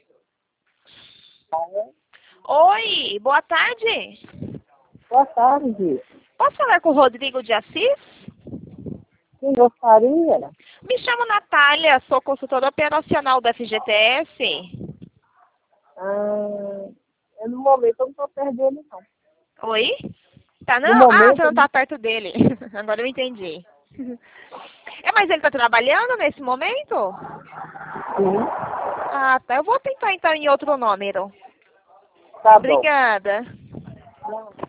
Oi, boa tarde. Boa tarde. Posso falar com o Rodrigo de Assis? Quem gostaria? Me chamo Natália, sou consultora operacional da FGTS. No momento eu não estou perdendo, não. Oi? Tá No não? Ah, você momento, não tá perto dele. Agora eu entendi. Mas ele tá trabalhando nesse momento? sim. Ah, tá. Eu vou tentar então em outro número. Tá bom. Obrigada.